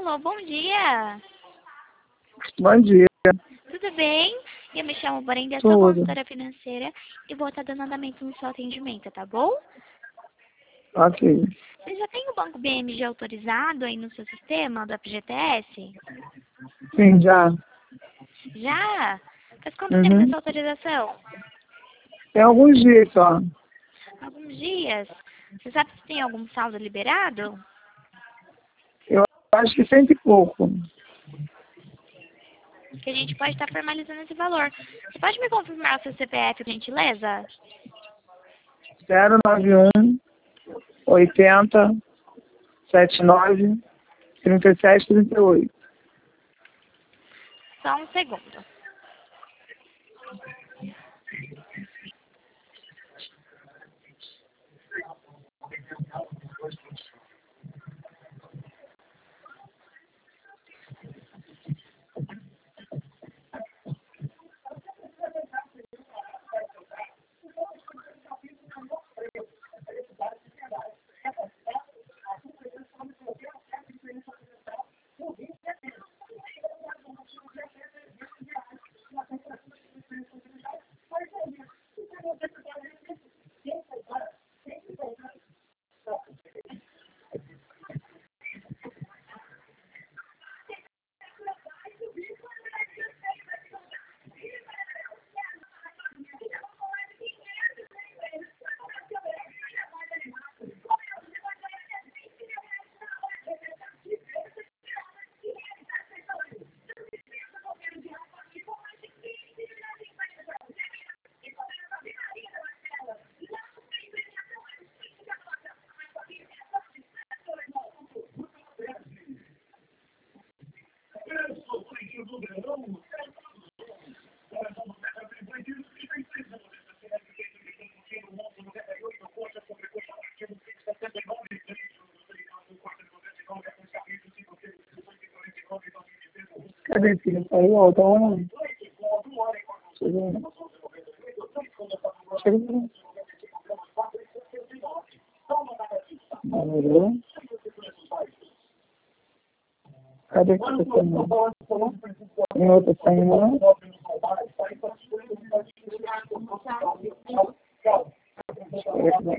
Alô, bom dia. Bom dia. Tudo bem? Eu me chamo Brenda, sou Tudo. consultora financeira e vou estar dando andamento no seu atendimento, tá bom? Ok. Você já tem o Banco BMG autorizado aí no seu sistema do FGTS? Sim, já. Já? Faz quanto tempo Uhum. essa autorização? Tem alguns dias só. Alguns dias. Você sabe se tem algum saldo liberado? Eu acho que 100 e pouco. Que a gente pode estar formalizando esse valor. Você pode me confirmar o seu CPF, por gentileza? 091 80 79 37 38. Só um segundo. Cadê, filho? Saiu? Volta lá. Chega. Chega. Melhorou? Cadê que você tá? Tem outra saindo lá?